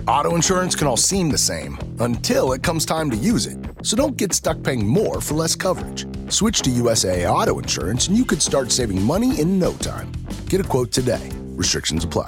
Auto insurance can all seem the same until it comes time to use it. So don't get stuck paying more for less coverage. Switch to USAA Auto Insurance and you could start saving money in no time. Get a quote today. Restrictions apply.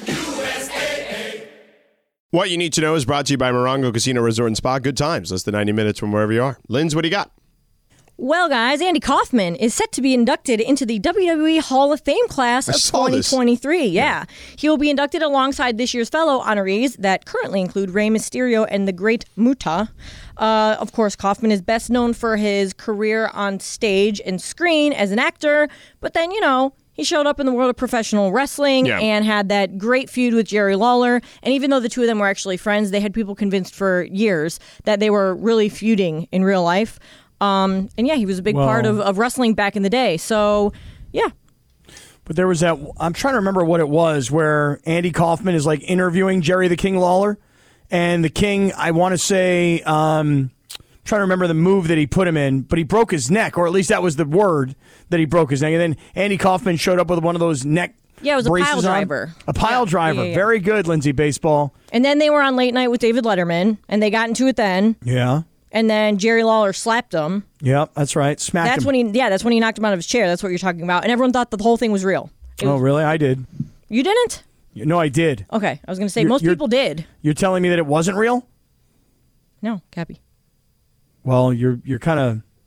What you need to know is brought to you by Morongo Casino Resort and Spa. Good times, less than 90 minutes from wherever you are. Linz, what do you got? Well, guys, Andy Kaufman is set to be inducted into the WWE Hall of Fame class of 2023. Yeah. He will be inducted alongside this year's fellow honorees that currently include Rey Mysterio and the Great Muta. Of course, Kaufman is best known for his career on stage and screen as an actor, but then, he showed up in the world of professional wrestling and had that great feud with Jerry Lawler. And even though the two of them were actually friends, they had people convinced for years that they were really feuding in real life. And he was a big part of wrestling back in the day. So, yeah. But there was that, I'm trying to remember what it was, where Andy Kaufman is like interviewing Jerry the King Lawler. And the King, I want to say, trying to remember the move that he put him in, but he broke his neck, or at least that was the word, that he broke his neck. And then Andy Kaufman showed up with one of those neck Yeah, it was a braces pile driver. A pile driver. Yeah. Very good, Lindsay Baseball. And then they were on Late Night with David Letterman, and they got into it then. Yeah. And then Jerry Lawler slapped him. Yep, that's right. Smacked him. That's when he knocked him out of his chair. That's what you're talking about. And everyone thought the whole thing was real. Really? I did. You didn't? No, I did. Okay, I was going to say, most people did. You're telling me that it wasn't real? No, Cappy. Well, you're kind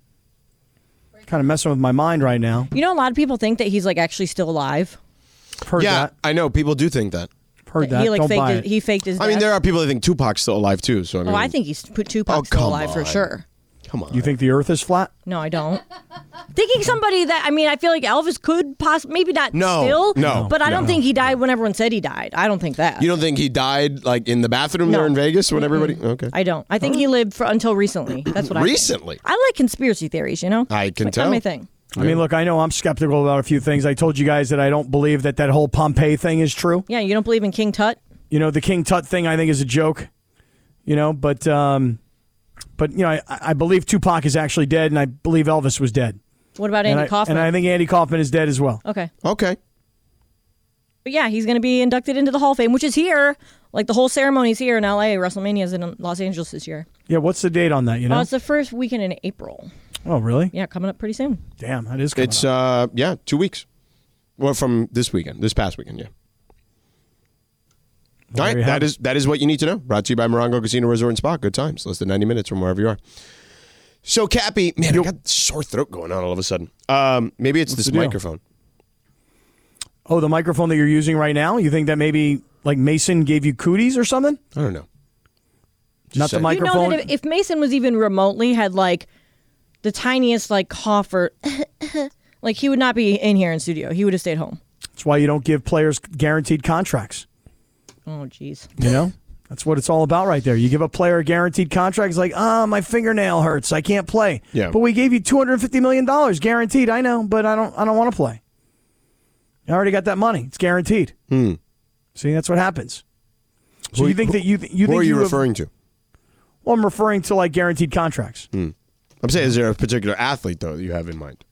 of messing with my mind right now. A lot of people think that he's actually still alive. Heard that. I know. People do think that. Heard that. Don't buy it. He faked his death. I mean, there are people that think Tupac's still alive, too. So I think he's Tupac's still alive for sure. Come on. You think the Earth is flat? No, I don't. Thinking somebody that, I feel like Elvis could possibly, maybe not still, but I don't think he died when everyone said he died. I don't think that. You don't think he died in the bathroom there in Vegas when everybody? Okay. I don't. I think he lived until recently. That's what I think. Recently? I like conspiracy theories, I can tell. Kind of my thing. I mean, look, I know I'm skeptical about a few things. I told you guys that I don't believe that whole Pompeii thing is true. Yeah, you don't believe in King Tut? The King Tut thing I think is a joke. But I believe Tupac is actually dead, and I believe Elvis was dead. What about Andy Kaufman? And I think Andy Kaufman is dead as well. Okay. But yeah, he's going to be inducted into the Hall of Fame, which is here. The whole ceremony's here in L.A. WrestleMania is in Los Angeles this year. Yeah, what's the date on that, It's the first weekend in April. Oh, really? Yeah, coming up pretty soon. Damn, that is coming up. It's, 2 weeks. Well, from this past weekend, yeah. All right, that is what you need to know. Brought to you by Morongo Casino Resort and Spa. Good times, less than 90 minutes from wherever you are. So, Cappy, man, I got a sore throat going on all of a sudden. Maybe it's this microphone. Oh, the microphone that you're using right now? You think that maybe Mason gave you cooties or something? I don't know. Not the microphone? That if Mason was even remotely had the tiniest cough or he would not be in here in studio. He would have stayed home. That's why you don't give players guaranteed contracts. Oh, jeez. That's what it's all about right there. You give a player a guaranteed contract, it's like, my fingernail hurts, I can't play. Yeah. But we gave you $250 million guaranteed. I know, but I don't want to play. I already got that money. It's guaranteed. See, that's what happens. So you think that you think who are you referring to? Well, I'm referring to guaranteed contracts. I'm saying, is there a particular athlete though that you have in mind?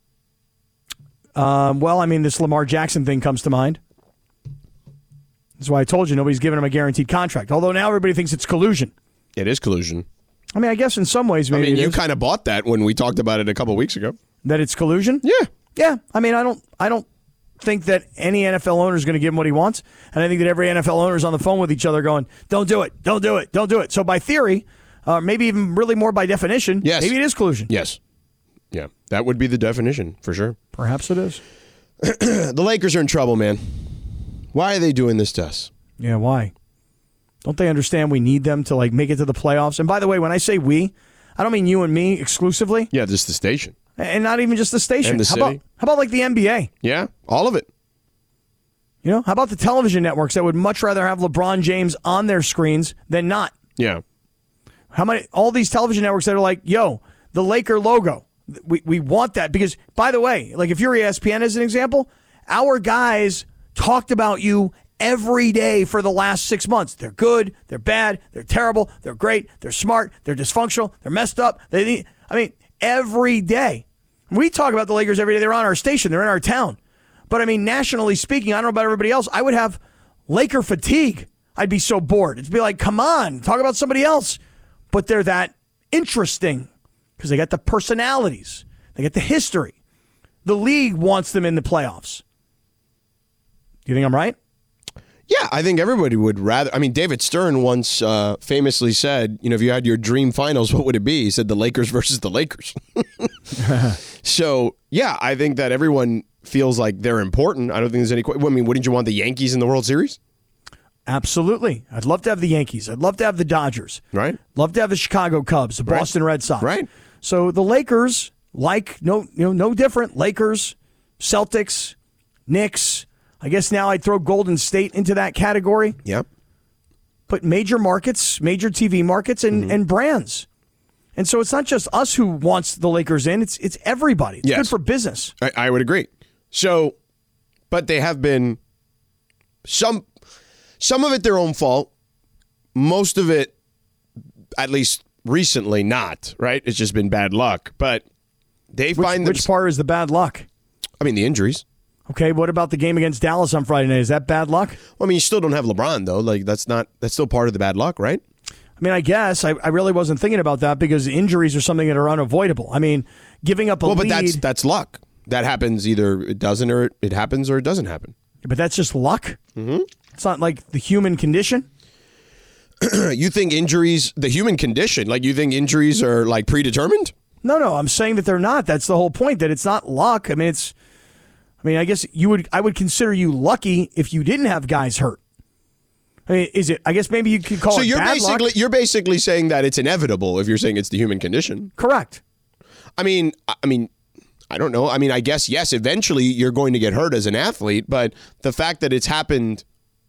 This Lamar Jackson thing comes to mind. That's why I told you nobody's giving him a guaranteed contract. Although now everybody thinks it's collusion. It is collusion. I guess in some ways maybe you kind of bought that when we talked about it a couple weeks ago. That it's collusion? Yeah. Yeah. I don't think that any NFL owner is going to give him what he wants. And I think that every NFL owner is on the phone with each other going, don't do it, don't do it, don't do it. So by theory, maybe even really more by definition, maybe it is collusion. Yes. Yeah. That would be the definition for sure. Perhaps it is. The Lakers are in trouble, man. Why are they doing this to us? Yeah, why? Don't they understand we need them to make it to the playoffs? And by the way, when I say we, I don't mean you and me exclusively. Yeah, just the station. And not even just the station. And the city. How about the NBA? Yeah, all of it. How about the television networks that would much rather have LeBron James on their screens than not? Yeah. All these television networks that are yo, the Laker logo. We want that because, by the way, if you're ESPN as an example, our guys talked about you every day for the last 6 months. They're good, they're bad, they're terrible, they're great, they're smart, they're dysfunctional, they're messed up. Every day. We talk about the Lakers every day. They're on our station, they're in our town. But nationally speaking, I don't know about everybody else, I would have Laker fatigue I'd be so bored. It'd be like, come on, talk about somebody else. But they're that interesting because they got the personalities. They got the history. The league wants them in the playoffs. Do you think I'm right? Yeah, I think everybody would rather. I mean, David Stern once famously said, if you had your dream finals, what would it be? He said the Lakers versus the Lakers. So, yeah, I think that everyone feels like they're important. I don't think there's any question. I mean, wouldn't you want the Yankees in the World Series? Absolutely. I'd love to have the Yankees. I'd love to have the Dodgers. Right. Love to have the Chicago Cubs, the Boston Red Sox. Right. So the Lakers, no different. Lakers, Celtics, Knicks. I guess now I'd throw Golden State into that category. Yep. But major markets, major TV markets, and brands. And so it's not just us who wants the Lakers in. It's everybody. It's good for business. I would agree. So, but they have been some of it their own fault. Most of it, at least recently, not. Right? It's just been bad luck. But they find which part is the bad luck? I mean, the injuries. Okay, what about the game against Dallas on Friday night? Is that bad luck? Well, I mean, you still don't have LeBron, though. Like, that's still part of the bad luck, right? I mean, I guess. I really wasn't thinking about that because injuries are something that are unavoidable. I mean, giving up a lead... Well, but that's luck. That happens either it doesn't or it happens or it doesn't happen. But that's just luck? Mm-hmm. It's not like the human condition? You think injuries, the human condition, like you think injuries are like predetermined? No, I'm saying that they're not. That's the whole point, that it's not luck. I mean, I guess I would consider you lucky if you didn't have guys hurt. I mean, is it? I guess maybe you could call it bad luck. So you're basically saying that it's inevitable if you're saying it's the human condition. Correct. I mean, I don't know. I mean, I guess yes. Eventually, you're going to get hurt as an athlete, but the fact that it's happened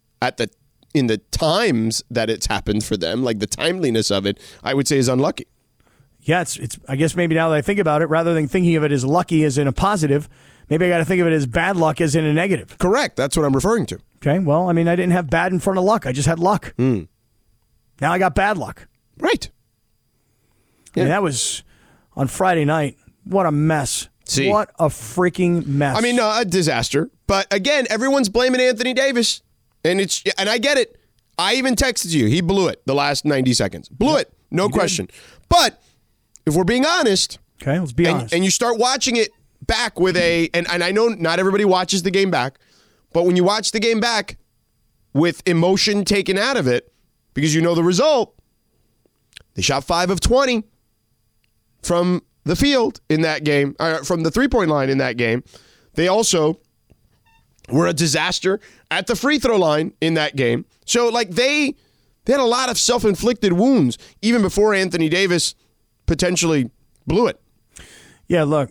in the times that it's happened for them, like the timeliness of it, I would say is unlucky. Yeah, it's. I guess maybe now that I think about it, rather than thinking of it as lucky as in a positive, maybe I got to think of it as bad luck as in a negative. Correct. That's what I'm referring to. Okay. Well, I mean, I didn't have bad in front of luck. I just had luck. Now I got bad luck. Right. Yeah. I mean, that was on Friday night. What a mess. See. What a freaking mess. I mean, a disaster. But again, everyone's blaming Anthony Davis. And I get it. I even texted you. He blew it the last 90 seconds. Blew it. No question. But if we're being honest. Okay, let's be honest. And you start watching it back with and I know not everybody watches the game back, but when you watch the game back with emotion taken out of it, because you know the result, they shot 5 of 20 from the field in that game, from the three-point line in that game. They also were a disaster at the free throw line in that game. So, like, they had a lot of self-inflicted wounds even before Anthony Davis potentially blew it. Yeah, look,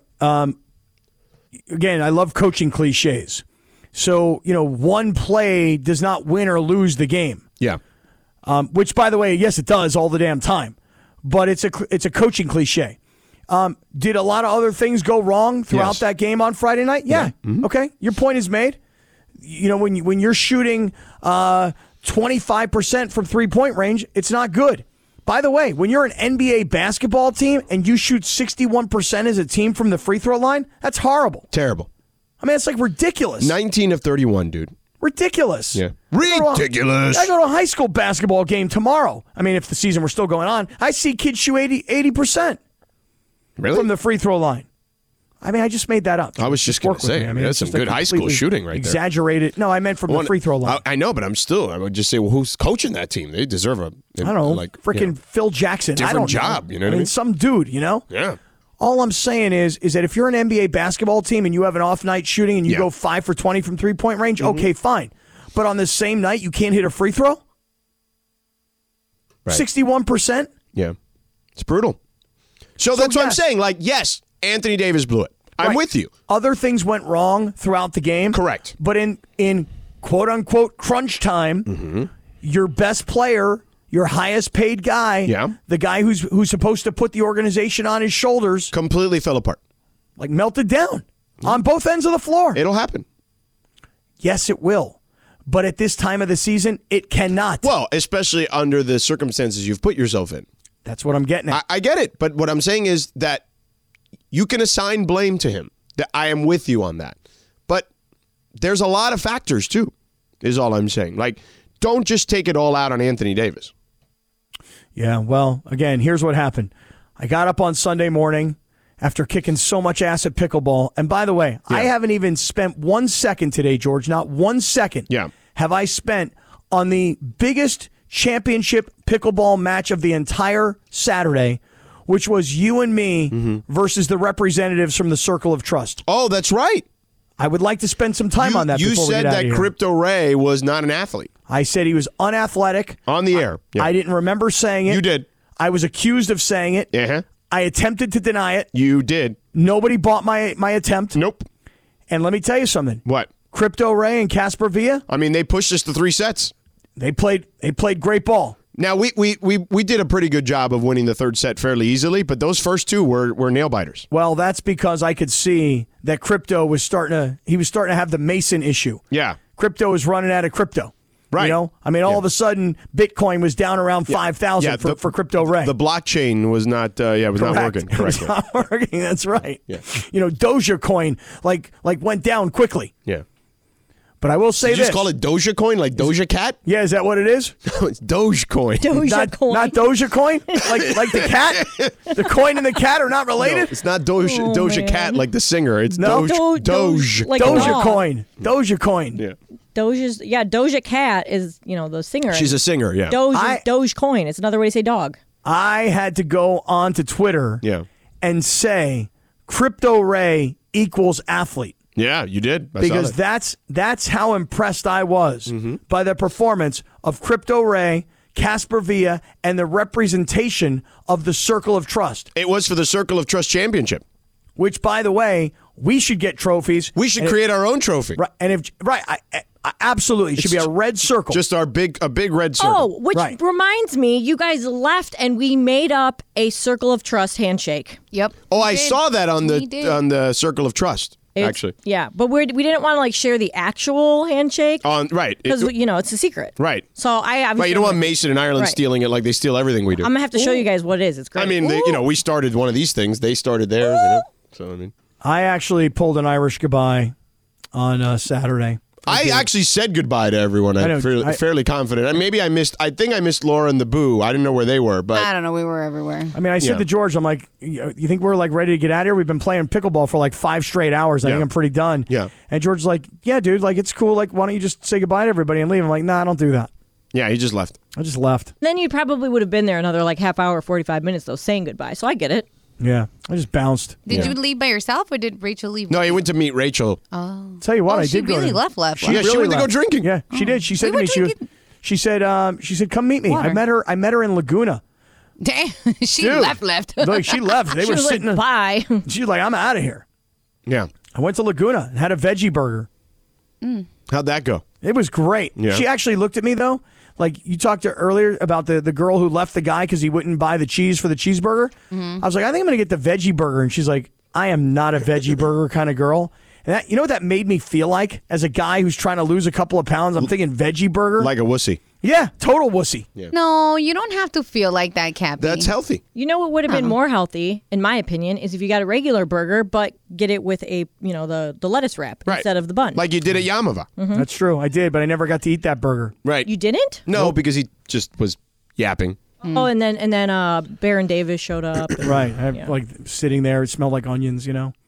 again, I love coaching cliches. So, one play does not win or lose the game. Yeah. Which, by the way, yes, it does all the damn time. But it's a coaching cliche. Did a lot of other things go wrong throughout that game on Friday night? Yeah. Mm-hmm. Okay. Your point is made. When you're shooting 25% from three-point range, it's not good. By the way, when you're an NBA basketball team and you shoot 61% as a team from the free throw line, that's horrible. Terrible. I mean, it's like ridiculous. 19 of 31, dude. Ridiculous. Yeah. Ridiculous. I go to a high school basketball game tomorrow. I mean, if the season were still going on, I see kids shoot 80% really? From the free throw line. I mean, I just made that up. I was just going to say, I mean, that's some good high school shooting right exaggerated. No, I meant from the free throw line. I know, but I would just say, well, who's coaching that team? They deserve I don't know, freaking Phil Jackson. Different job, you know what I mean? Some dude, Yeah. All I'm saying is that if you're an NBA basketball team and you have an off night shooting and you go 5 for 20 from three-point range, okay, fine. But on the same night, you can't hit a free throw? Right. 61%? Yeah. It's brutal. So that's what I'm saying. Like, yes, Anthony Davis blew it. I'm with you. Other things went wrong throughout the game. Correct. But in quote-unquote crunch time, your best player, your highest-paid guy, the guy who's supposed to put the organization on his shoulders, completely fell apart. Like melted down on both ends of the floor. It'll happen. Yes, it will. But at this time of the season, it cannot. Well, especially under the circumstances you've put yourself in. That's what I'm getting at. I get it. But what I'm saying is that you can assign blame to him. That I am with you on that. But there's a lot of factors, too, is all I'm saying. Like, don't just take it all out on Anthony Davis. Yeah, well, again, here's what happened. I got up on Sunday morning after kicking so much ass at pickleball. And by the way, I haven't even spent 1 second today, George, not 1 second have I spent on the biggest championship pickleball match of the entire Saturday, which was you and me versus the representatives from the Circle of Trust. Oh, that's right. I would like to spend some time on that before we get out of here. You said that Crypto Ray was not an athlete. I said he was unathletic. On the air. I didn't remember saying it. You did. I was accused of saying it. Uh-huh. I attempted to deny it. You did. Nobody bought my attempt. Nope. And let me tell you something. What? Crypto Ray and Casper Villa. I mean, they pushed us to 3 sets. They played great ball. Now, we did a pretty good job of winning the third set fairly easily, but those first two were nail biters. Well, that's because I could see that Crypto was starting to have the Mason issue. Yeah. Crypto was running out of crypto. Right. You know? I mean, all of a sudden, Bitcoin was down around 5,000 for Crypto Ray. The blockchain was not not working correctly. It was not working, that's right. Yeah. You know, Dogecoin went down quickly. Yeah. But I will say Did you this. just call it Doja Coin, like Doja Cat? Yeah, is that what it is? No, it's Dogecoin. Not Doja Coin? like the cat? The coin and the cat are not related? No, it's not Doja Cat like the singer. It's Doge. Like Doja Coin. Doja Coin. Yeah. Doja Cat is, the singer. She's a singer, yeah. Dogecoin. It's another way to say dog. I had to go onto Twitter and say Crypto Ray equals athlete. Yeah, you did. Because that's how impressed I was by the performance of Crypto Ray, Casper Villa, and the representation of the Circle of Trust. It was for the Circle of Trust Championship. Which, by the way, we should get trophies. We should create our own trophy. Right, and absolutely, it should be a red circle. Just a big red circle. Oh, which reminds me, you guys left and we made up a Circle of Trust handshake. Yep. Oh, I saw that on the Circle of Trust. Actually, yeah, but we didn't want to share the actual handshake because it's a secret, right? So I obviously you don't want Mason and Ireland stealing it like they steal everything we do. I'm gonna have to show you guys what it is. It's great. I mean, we started one of these things; they started theirs. So I mean, I actually pulled an Irish goodbye on Saturday. I actually said goodbye to everyone. I'm fairly confident. Maybe I think I missed Laura and the Boo. I didn't know where they were, but I don't know. We were everywhere. I mean, I said to George, I'm like, you think we're ready to get out of here? We've been playing pickleball for 5 straight hours. I think I'm pretty done. Yeah. And George's like, yeah, dude, it's cool. Why don't you just say goodbye to everybody and leave? I'm like, nah, I don't do that. Yeah, he just left. I just left. Then you probably would have been there another half hour, 45 minutes though, saying goodbye. So I get it. Yeah, I just bounced. Did you leave by yourself, or did Rachel leave? No, he went to meet Rachel. Oh, tell you what, I did. She really left. She went to go drinking. Yeah, she did. She said to me, she said, come meet me. Water. I met her in Laguna. Damn, she left. She left. They were sitting. Bye. She was like, I'm out of here. Yeah. I went to Laguna and had a veggie burger. How'd that go? It was great. Yeah. She actually looked at me though. You talked to earlier about the girl who left the guy because he wouldn't buy the cheese for the cheeseburger. I was like, I think I'm going to get the veggie burger. And she's like, I am not a veggie burger kind of girl. And that, what that made me feel like as a guy who's trying to lose a couple of pounds? I'm thinking veggie burger. Like a wussy. Yeah, total wussy. Yeah. No, you don't have to feel like that, Cappy. That's healthy. You know what would have been more healthy, in my opinion, is if you got a regular burger, but get it with the lettuce wrap instead of the bun. Like you did at Yamava. Mm-hmm. That's true. I did, but I never got to eat that burger. Right. You didn't? No, because he just was yapping. Oh, and then Baron Davis showed up. Right. Sitting there, it smelled like onions,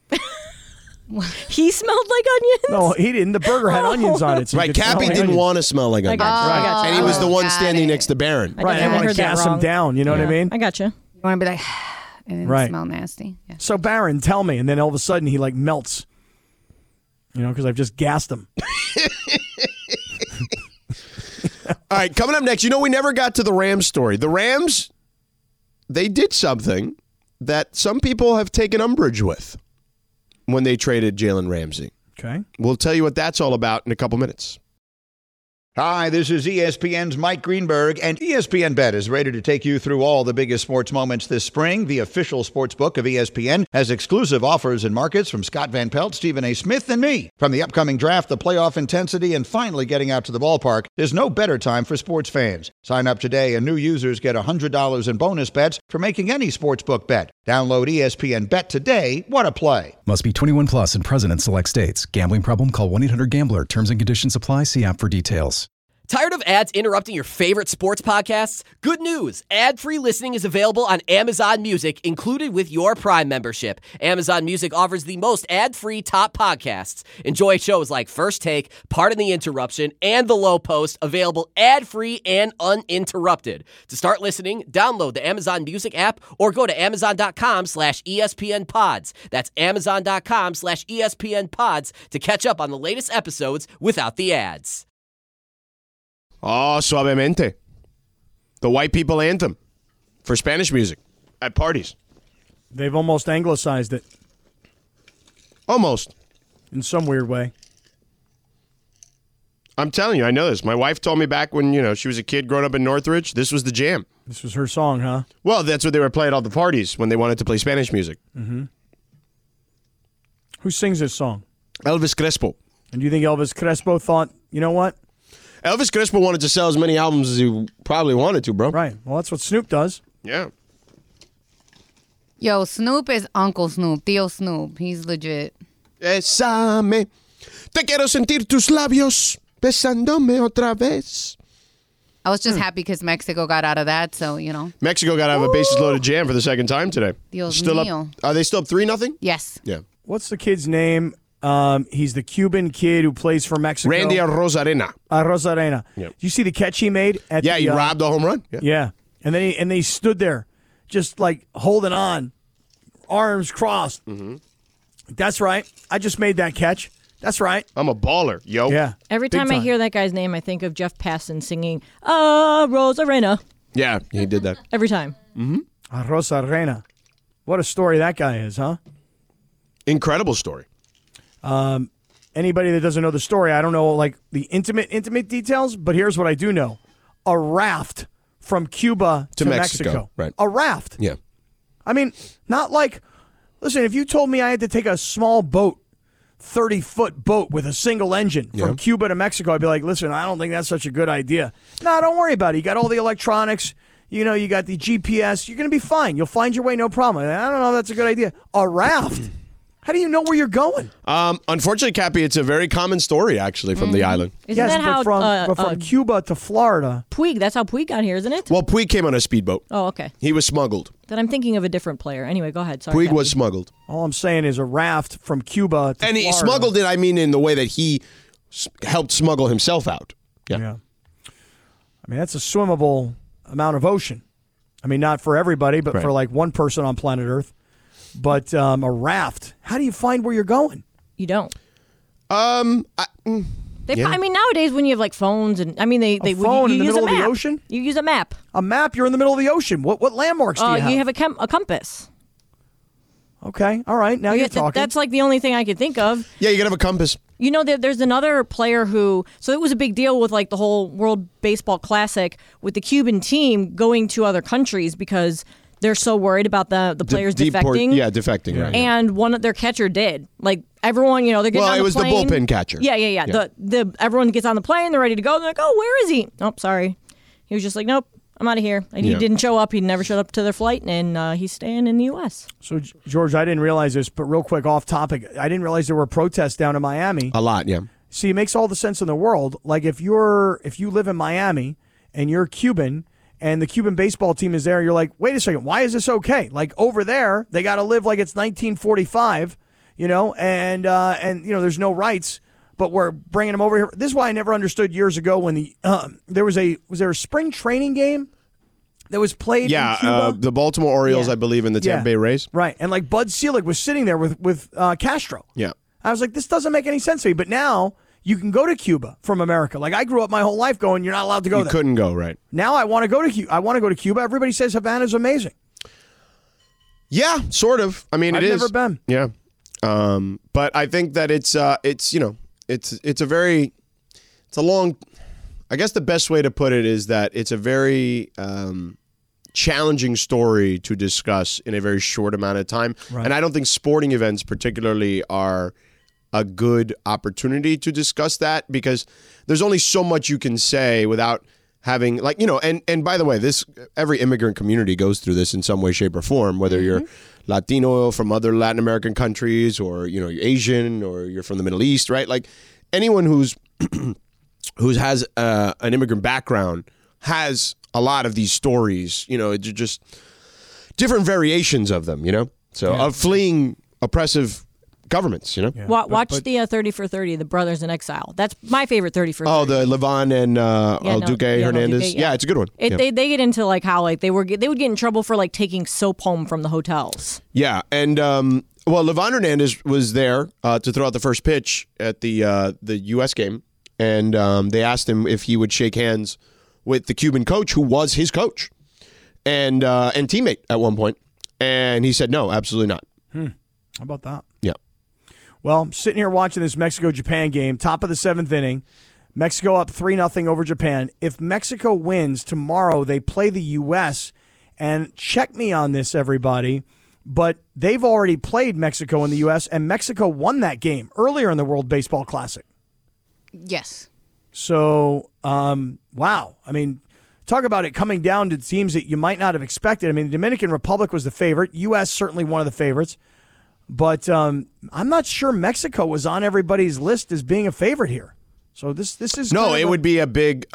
He smelled like onions? No, he didn't. The burger had onions on it. So right, Cappy didn't want to smell like onions. I got you. And he was the one standing next to Baron. Right, I want to gas him down. You know what I mean? I got you. You want to be like, and then smell nasty. Yeah. So Baron, tell me, and then all of a sudden he melts. Because I've just gassed him. All right, coming up next, we never got to the Rams story. The Rams, they did something that some people have taken umbrage with when they traded Jalen Ramsey. Okay. We'll tell you what that's all about in a couple minutes. Hi, this is ESPN's Mike Greenberg, and ESPN Bet is ready to take you through all the biggest sports moments this spring. The official sports book of ESPN has exclusive offers and markets from Scott Van Pelt, Stephen A. Smith, and me. From the upcoming draft, the playoff intensity, and finally getting out to the ballpark, there's no better time for sports fans. Sign up today, and new users get $100 in bonus bets for making any sportsbook bet. Download ESPN Bet today. What a play. Must be 21 plus and present in select states. Gambling problem? Call 1-800-GAMBLER. Terms and conditions apply. See app for details. Tired of ads interrupting your favorite sports podcasts? Good news! Ad-free listening is available on Amazon Music, included with your Prime membership. Amazon Music offers the most ad-free top podcasts. Enjoy shows like First Take, Pardon the Interruption, and The Low Post, available ad-free and uninterrupted. To start listening, download the Amazon Music app or go to amazon.com/ESPN Pods. That's amazon.com/ESPN Pods to catch up on the latest episodes without the ads. Oh, Suavemente. The white people anthem for Spanish music at parties. They've almost anglicized it. Almost. In some weird way. I'm telling you, I know this. My wife told me back when, she was a kid growing up in Northridge, this was the jam. This was her song, huh? Well, that's what they were playing at all the parties when they wanted to play Spanish music. Mm-hmm. Who sings this song? Elvis Crespo. And do you think Elvis Crespo thought, you know what? Elvis Crespo wanted to sell as many albums as he probably wanted to, bro. Right. Well, that's what Snoop does. Yeah. Yo, Snoop is Uncle Snoop, Tío Snoop. He's legit. Bésame, te quiero sentir tus labios, besándome otra vez. I was just happy because Mexico got out of that, so, Mexico got out of a bases loaded jam for the second time today. Dios still mío. up. Are they still up 3-0? Yes. Yeah. What's the kid's name? He's the Cuban kid who plays for Mexico. Randy Arozarena. Arozarena. Yep. Did you see the catch he made? He robbed a home run. Yeah. And then he stood there just like holding on, arms crossed. Mm-hmm. That's right. I just made that catch. That's right. I'm a baller, yo. Yeah. Every time I hear that guy's name, I think of Jeff Passan singing, Rosarena. Yeah, he did that. Every time. Mm-hmm. Arozarena. What a story that guy is, huh? Incredible story. Anybody that doesn't know the story, I don't know like the intimate details, but here's what I do know. A raft from Cuba to Mexico. Right. A raft. Yeah. I mean, not like, listen, if you told me I had to take a small boat, 30-foot boat with a single engine from Cuba to Mexico, I'd be like, listen, I don't think that's such a good idea. No, don't worry about it. You got all the electronics. You got the GPS. You're going to be fine. You'll find your way, no problem. I don't know if that's a good idea. A raft. How do you know where you're going? Unfortunately, Cappy, it's a very common story, actually, from the island. Isn't that how but from Cuba to Florida. Puig, that's how Puig got here, isn't it? Well, Puig came on a speedboat. Oh, okay. He was smuggled. Then I'm thinking of a different player. Anyway, go ahead. Sorry, Puig Cappy. was smuggled. All I'm saying is a raft from Cuba to And Florida. he smuggled it, I mean, in the way that he helped smuggle himself out. Yeah. I mean, that's a swimmable amount of ocean. I mean, not for everybody, but for like one person on planet Earth. But a raft, how do you find where you're going? You don't. Yeah. I mean, nowadays when you have like phones and they phone you in the use middle a of the map. ocean? You use a map. A map, you're in the middle of the ocean. What landmarks do you have? You have a compass. Okay, all right, now you're talking. That's like the only thing I could think of. Yeah, you got to have a compass. You know, there's another player so it was a big deal with like the whole World Baseball Classic with the Cuban team going to other countries because they're so worried about the players defecting. Defecting, right. And one of their catcher did. Like everyone, they're getting on the plane. Well, it was the bullpen catcher. Yeah. The everyone gets on the plane, they're ready to go. They're like, oh, where is he? Oh, sorry. He was just like, nope, I'm out of here. And he didn't show up. He never showed up to their flight, and he's staying in the U.S. So, George, I didn't realize this, but real quick, off topic, I didn't realize there were protests down in Miami. A lot, yeah. See, it makes all the sense in the world. Like if you live in Miami and you're Cuban and the Cuban baseball team is there, you're like, wait a second, why is this okay? Like over there, they got to live like it's 1945, and there's no rights, but we're bringing them over here. This is why I never understood years ago when was there a spring training game that was played in Cuba? The Baltimore Orioles, I believe, and the Tampa Bay Rays. Right, and like Bud Selig was sitting there with Castro. Yeah. I was like, this doesn't make any sense to me, but now you can go to Cuba from America. Like I grew up my whole life going, you're not allowed to go there. You couldn't go, right. Now I want to go to Cuba. Everybody says Havana's amazing. Yeah, sort of. I mean, I've never been. Yeah. But I think that it's a long, I guess the best way to put it is that it's a very challenging story to discuss in a very short amount of time. Right. And I don't think sporting events particularly are a good opportunity to discuss that because there's only so much you can say without having and by the way, every immigrant community goes through this in some way, shape, or form, whether you're Latino from other Latin American countries or you're Asian or you're from the Middle East, right? Like anyone who's who has an immigrant background, has a lot of these stories. Just different variations of them. So of fleeing oppressive governments. Yeah. Watch the 30 for 30, the Brothers in Exile. That's my favorite 30 for 30. Oh, the Levon and Duque Hernandez. Duque, it's a good one. They get into like how like they would get in trouble for like taking soap home from the hotels. Yeah, and Levon Hernandez was there to throw out the first pitch at the U.S. game, and they asked him if he would shake hands with the Cuban coach, who was his coach and teammate at one point, and he said no, absolutely not. How about that? Yeah. Well, I'm sitting here watching this Mexico-Japan game, top of the 7th inning. Mexico up 3-0 over Japan. If Mexico wins tomorrow, they play the U.S., and check me on this, everybody, but they've already played Mexico in the U.S., and Mexico won that game earlier in the World Baseball Classic. Yes. So, wow. I mean, talk about it coming down to teams that you might not have expected. I mean, the Dominican Republic was the favorite. U.S. certainly one of the favorites. But I'm not sure Mexico was on everybody's list as being a favorite here. So this is it would be a big,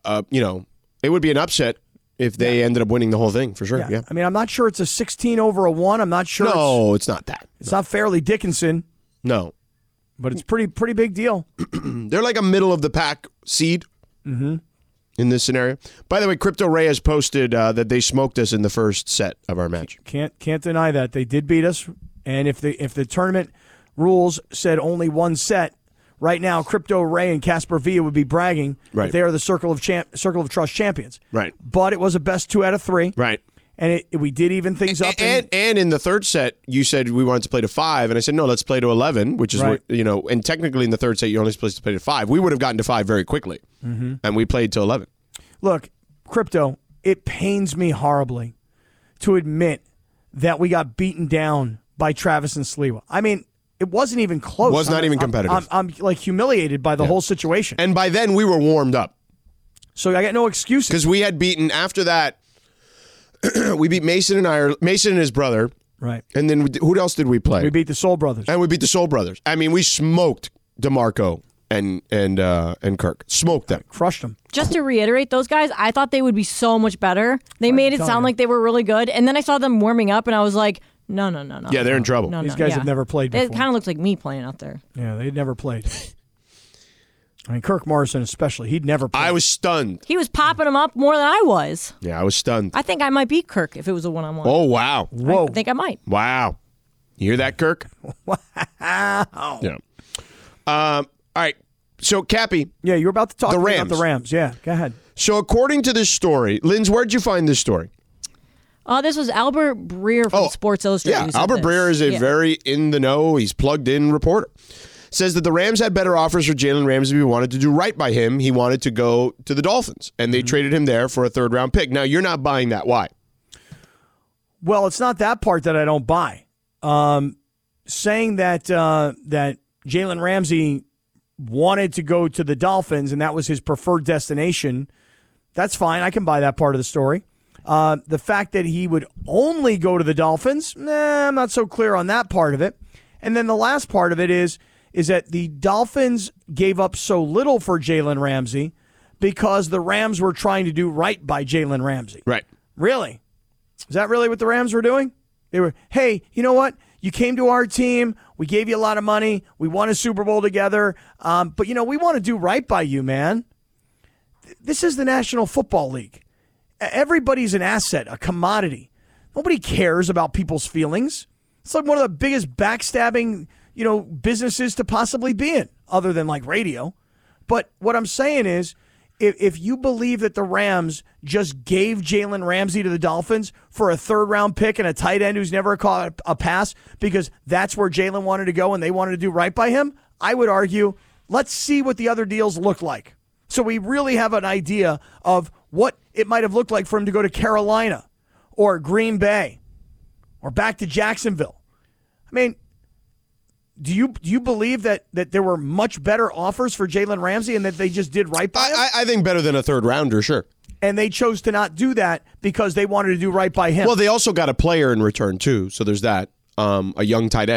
it would be an upset if they ended up winning the whole thing for sure. Yeah. I mean, I'm not sure it's a 16 over a 1. I'm not sure. No, it's not that. It's not Fairleigh Dickinson. No, but it's pretty big deal. They're like a middle of the pack seed. In this scenario. By the way, Crypto Ray has posted that they smoked us in the first set of our match. Can't deny that. They did beat us. And if the tournament rules said only one set, right now Crypto Ray and Casper Villa would be bragging that they are the Circle of Trust champions. Right. But it was a best 2 out of 3. Right. And we did even things up. And in the third set, you said we wanted to play to 5, and I said no, let's play to 11, which is what, and technically in the third set you're only supposed to play to 5. We would have gotten to 5 very quickly, and we played to 11. Look, Crypto, it pains me horribly to admit that we got beaten down by Travis and Sliwa. I mean, it wasn't even close. Was not even competitive. I'm like humiliated by the whole situation. And by then we were warmed up. So I got no excuses. Because we had beaten, after that, we beat Mason and his brother. Right. And then who else did we play? We beat the Soul Brothers. And we beat the Soul Brothers. I mean, we smoked DeMarco and Kirk. Smoked them. Crushed them. Just to reiterate, those guys, I thought they would be so much better. They made it sound like they were really good. And then I saw them warming up, and I was like, no. Yeah, they're in trouble. These guys have never played before. It kind of looked like me playing out there. Yeah, they'd never played. I mean, Kirk Morrison especially. He'd never played. I was stunned. He was popping them up more than I was. Yeah, I was stunned. I think I might beat Kirk if it was a one-on-one. Oh, wow. Whoa. I think I might. Wow. You hear that, Kirk? Wow. Yeah. All right. So, Cappy. Yeah, you were about to talk about the Rams. Yeah, go ahead. So, according to this story, Linz, where'd you find this story? This was Albert Breer from Sports Illustrated. Yeah, Albert Breer is a very in-the-know, he's plugged-in reporter. Says that the Rams had better offers for Jalen Ramsey if he wanted to do right by him. He wanted to go to the Dolphins, and they traded him there for a third-round pick. Now, you're not buying that. Why? Well, it's not that part that I don't buy. Saying that that Jalen Ramsey wanted to go to the Dolphins and that was his preferred destination, that's fine. I can buy that part of the story. The fact that he would only go to the Dolphins, I'm not so clear on that part of it. And then the last part of it is that the Dolphins gave up so little for Jalen Ramsey because the Rams were trying to do right by Jalen Ramsey. Right. Really? Is that really what the Rams were doing? They were, hey, you know what? You came to our team. We gave you a lot of money. We won a Super Bowl together. But, we want to do right by you, man. This is the National Football League. Everybody's an asset, a commodity. Nobody cares about people's feelings. It's like one of the biggest backstabbing, businesses to possibly be in, other than like radio. But what I'm saying is, if you believe that the Rams just gave Jalen Ramsey to the Dolphins for a third-round pick and a tight end who's never caught a pass because that's where Jalen wanted to go and they wanted to do right by him, I would argue, let's see what the other deals look like. So we really have an idea of what it might have looked like for him to go to Carolina or Green Bay or back to Jacksonville. I mean, do you believe that there were much better offers for Jalen Ramsey and that they just did right by him? I think better than a third rounder, sure. And they chose to not do that because they wanted to do right by him. Well, they also got a player in return too, so there's that, a young tight end.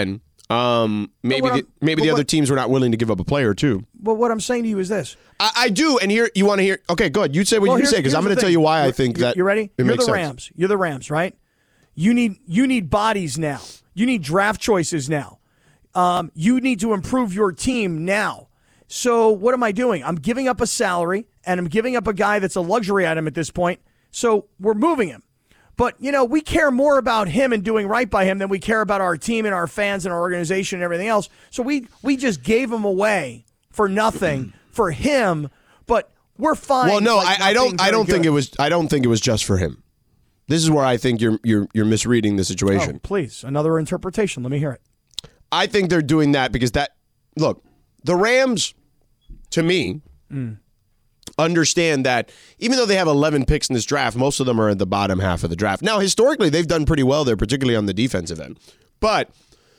Maybe the other teams were not willing to give up a player too. But what I'm saying to you is this. I do, and here you want to hear. Okay, good. You say what you say because I'm going to tell you why I think that. You ready? You're the Rams. Sense. You're the Rams, right? You need bodies now. You need draft choices now. You need to improve your team now. So what am I doing? I'm giving up a salary, and I'm giving up a guy that's a luxury item at this point. So we're moving him. But, we care more about him and doing right by him than we care about our team and our fans and our organization and everything else. So we just gave him away for nothing for him, but we're fine. Well, no, I don't think it was just for him. This is where I think you're misreading the situation. Oh, please, another interpretation. Let me hear it. I think they're doing that because look, the Rams, to me, understand that even though they have 11 picks in this draft, most of them are at the bottom half of the draft. Now, historically, they've done pretty well there, particularly on the defensive end. But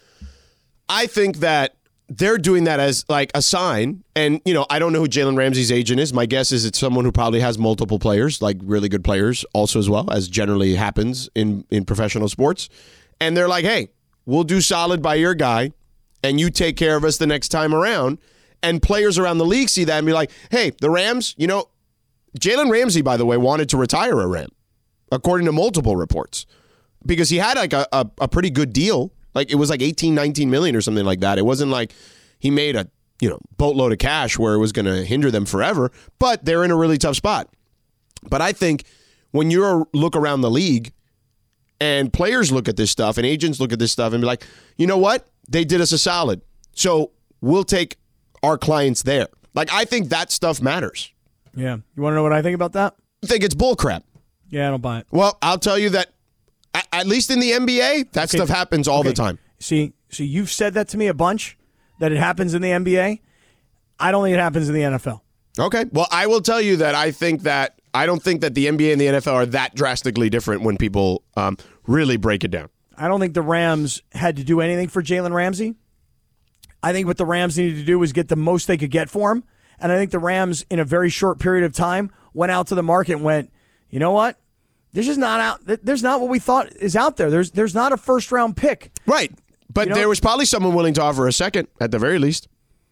I think that they're doing that as like a sign. And, I don't know who Jalen Ramsey's agent is. My guess is it's someone who probably has multiple players, like really good players also as well, as generally happens in professional sports. And they're like, hey, we'll do solid by your guy, and you take care of us the next time around. And players around the league see that and be like, hey, the Rams, Jalen Ramsey, by the way, wanted to retire a Ram, according to multiple reports, because he had like a pretty good deal. Like it was like 18, 19 million or something like that. It wasn't like he made a boatload of cash where it was going to hinder them forever, but they're in a really tough spot. But I think when you look around the league and players look at this stuff and agents look at this stuff and be like, you know what? They did us a solid. So we'll take our clients there. Like, I think that stuff matters. Yeah. You want to know what I think about that? I think it's bullcrap. Yeah, I don't buy it. Well, I'll tell you that, at least in the NBA, that stuff happens all the time. See, you've said that to me a bunch, that it happens in the NBA. I don't think it happens in the NFL. Okay. Well, I will tell you that I don't think that the NBA and the NFL are that drastically different when people really break it down. I don't think the Rams had to do anything for Jalen Ramsey. I think what the Rams needed to do was get the most they could get for him. And I think the Rams, in a very short period of time, went out to the market and went, you know what? There's not what we thought is out there. There's not a first-round pick. Right. But there was probably someone willing to offer a second, at the very least.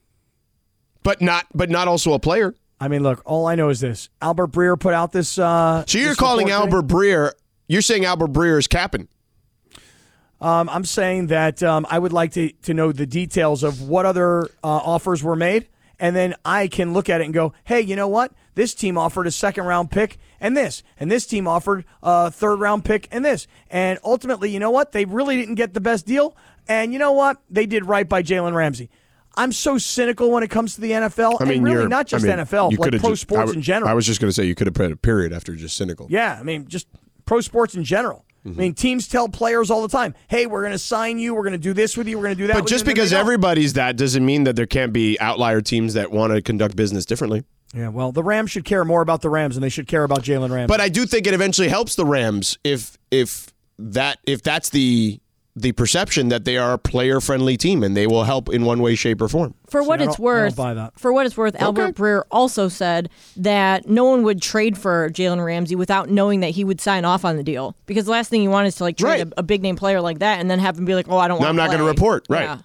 But not also a player. I mean, look, all I know is this. Albert Breer put out this So you're calling Albert Breer, you're saying Albert Breer is capping. I'm saying that I would like to know the details of what other offers were made, and then I can look at it and go, hey, you know what? This team offered a second-round pick and this team offered a third-round pick and this. And ultimately, you know what? They really didn't get the best deal, and you know what? They did right by Jalen Ramsey. I'm so cynical when it comes to the NFL, and really not just NFL, like pro sports in general. I was just going to say you could have put a period after just cynical. Yeah, I mean, just pro sports in general. I mean, teams tell players all the time, hey, we're going to sign you, we're going to do this with you, we're going to do that with you. But just because everybody's that doesn't mean that there can't be outlier teams that want to conduct business differently. Yeah, well, the Rams should care more about the Rams than they should care about Jalen Ramsey. But I do think it eventually helps the Rams if that's the perception that they are a player-friendly team and they will help in one way, shape, or form. For what it's worth, Albert Breer also said that no one would trade for Jalen Ramsey without knowing that he would sign off on the deal. Because the last thing you want is to trade a big-name player like that and then have him be like, oh, I don't want to I'm not going to report. Right. Yeah.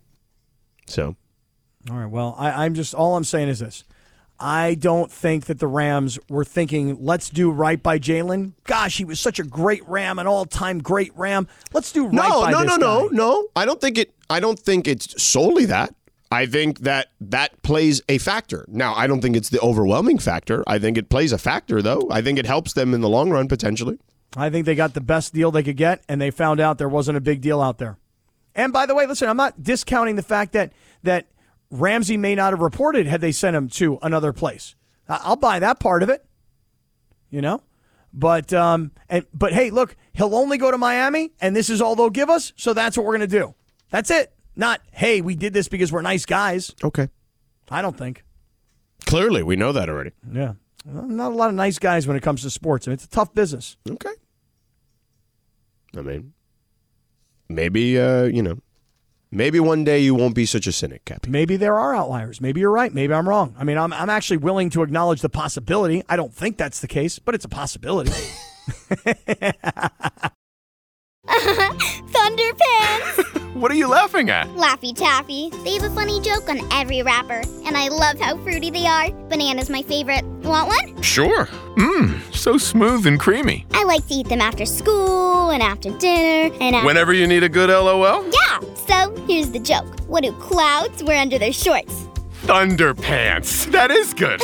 So. All right, well, all I'm saying is this. I don't think that the Rams were thinking, let's do right by Jalen. Gosh, he was such a great Ram, an all-time great Ram. Let's do right by this guy. No. I don't think it's solely that. I think that plays a factor. Now, I don't think it's the overwhelming factor. I think it plays a factor, though. I think it helps them in the long run, potentially. I think they got the best deal they could get, and they found out there wasn't a big deal out there. And by the way, listen, I'm not discounting the fact that Ramsey may not have reported had they sent him to another place. I'll buy that part of it, But hey, look, he'll only go to Miami, and this is all they'll give us, so that's what we're going to do. That's it. Not, hey, we did this because we're nice guys. Okay. I don't think. Clearly, we know that already. Yeah. Well, not a lot of nice guys when it comes to sports. I mean, it's a tough business. Okay. I mean, maybe, maybe one day you won't be such a cynic, Cappy. Maybe there are outliers. Maybe you're right. Maybe I'm wrong. I mean, I'm actually willing to acknowledge the possibility. I don't think that's the case, but it's a possibility. Thunderpants! What are you laughing laughing at? Laffy Taffy. They have a funny joke on every wrapper, and I love how fruity they are. Banana's my favorite. Want one? Sure. So smooth and creamy. I like to eat them after school and after dinner and after... Whenever you need a good LOL? Yeah, so here's the joke. What do clouds wear under their shorts? Thunderpants. That is good.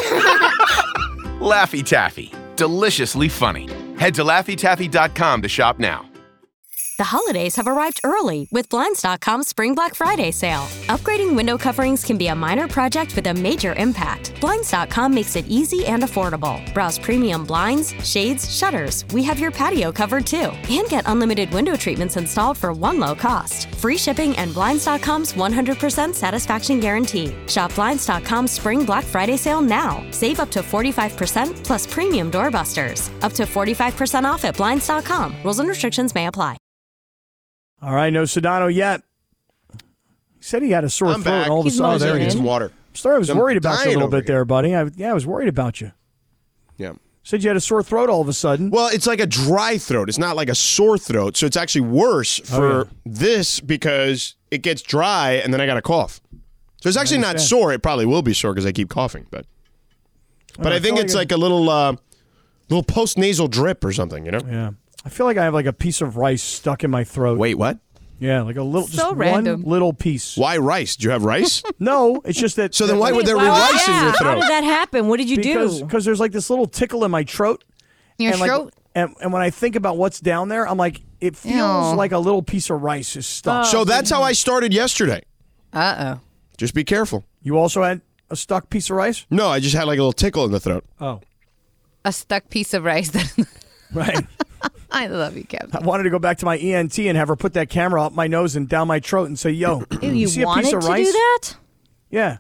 Laffy Taffy. Deliciously funny. Head to LaffyTaffy.com to shop now. The holidays have arrived early with Blinds.com's Spring Black Friday sale. Upgrading window coverings can be a minor project with a major impact. Blinds.com makes it easy and affordable. Browse premium blinds, shades, shutters. We have your patio covered too. And get unlimited window treatments installed for one low cost. Free shipping and Blinds.com's 100% satisfaction guarantee. Shop Blinds.com's Spring Black Friday sale now. Save up to 45% plus premium doorbusters. Up to 45% off at Blinds.com. Rules and restrictions may apply. All right, no Sedano yet. He said he had a sore I'm throat. back. And all of a sudden, there he is. Some water. Sorry, I was I'm worried about you a little dying bit there, buddy. I was worried about you. Yeah. Said you had a sore throat all of a sudden. Well, it's like a dry throat. It's not like a sore throat. So it's actually worse for this because it gets dry and then I got a cough. So it's actually not sore. It probably will be sore because I keep coughing. But I think it's like a little post-nasal drip or something, you know? Yeah. I feel like I have like a piece of rice stuck in my throat. Wait, what? Yeah, like a little, So just random. one little piece. Why rice? Do you have rice? No, it's just that. So then why would there be Why- rice in your How throat? did that happen? What did you do? Because there's like this little tickle in my throat. Your and like, throat? and when I think about what's down there, I'm like, it feels Ew. like a little piece of rice is stuck. So that's how I started yesterday. Uh-oh. Just be careful. You also had a stuck piece of rice? No, I just had like a little tickle in the throat. Oh, A stuck piece of rice. right. I love you, Kevin. I wanted to go back to my ENT and have her put that camera up my nose and down my throat and say, yo, Ew, you see a wanted piece of to rice? do that? Yeah.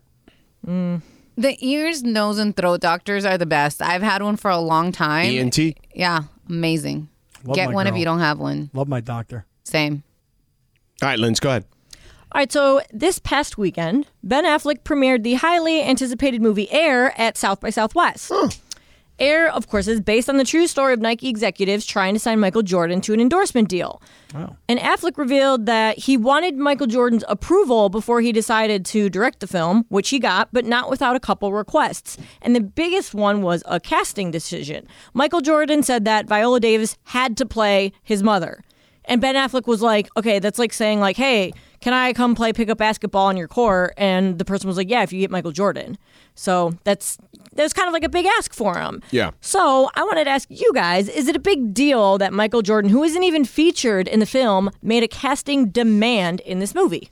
The ears, nose, and throat doctors are the best. I've had one for a long time. ENT? Yeah, amazing. Love Get my one if girl. you don't have one. Love my doctor. Same. All right, Linz, go ahead. All right, so this past weekend, Ben Affleck premiered the highly anticipated movie Air at South by Southwest. Air, of course, is based on the true story of Nike executives trying to sign Michael Jordan to an endorsement deal. Wow. And Affleck revealed that he wanted Michael Jordan's approval before he decided to direct the film, which he got, but not without a couple requests. And the biggest one was a casting decision. Michael Jordan said that Viola Davis had to play his mother. And Ben Affleck was like, okay, that's like saying like, hey, can I come play pickup basketball on your court? And the person was like, yeah, if you get Michael Jordan. So that's kind of like a big ask for him. Yeah. So I wanted to ask you guys, is it a big deal that Michael Jordan, who isn't even featured in the film, made a casting demand in this movie?